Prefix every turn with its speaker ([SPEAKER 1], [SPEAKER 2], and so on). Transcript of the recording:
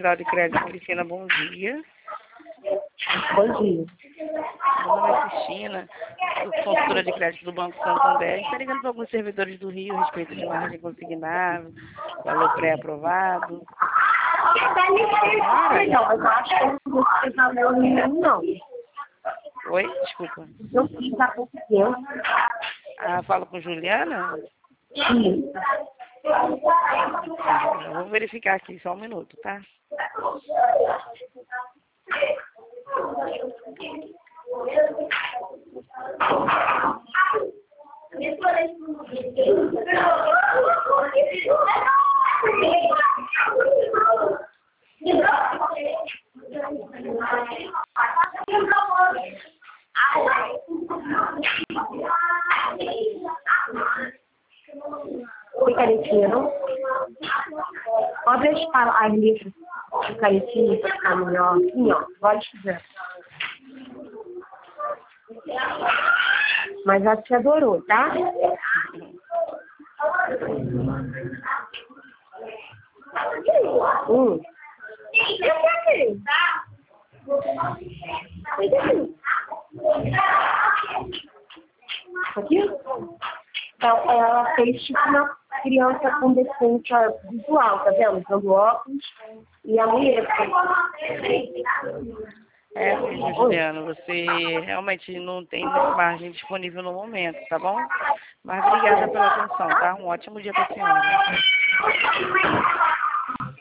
[SPEAKER 1] Central de Crédito Cristina, bom dia.
[SPEAKER 2] Bom dia.
[SPEAKER 1] Meu nome é Cristina, sou consultora de crédito do Banco Santander. Está ligando para alguns servidores do Rio a respeito de margem consignada, valor pré-aprovado.
[SPEAKER 2] Não, mas eu acho que eu não vou precisar nenhum, não.
[SPEAKER 1] Oi, desculpa.
[SPEAKER 2] Eu fiz há pouco tempo.
[SPEAKER 1] Ah, falo com Juliana?
[SPEAKER 2] Sim.
[SPEAKER 1] Eu vou verificar aqui, só um minuto, tá?
[SPEAKER 2] Oi, caretinho. Pode deixar a letra de caretinho para ficar melhor. Assim, ó. Pode fazer. Mas a tia adorou, tá? Aqui? Então, ela fez tipo uma criança com deficiência visual, tá vendo? Usando óculos e a mulher.
[SPEAKER 1] É mesmo, Juliana, você realmente não tem margem disponível no momento, tá bom? Mas obrigada pela atenção, tá? Um ótimo dia para a senhora.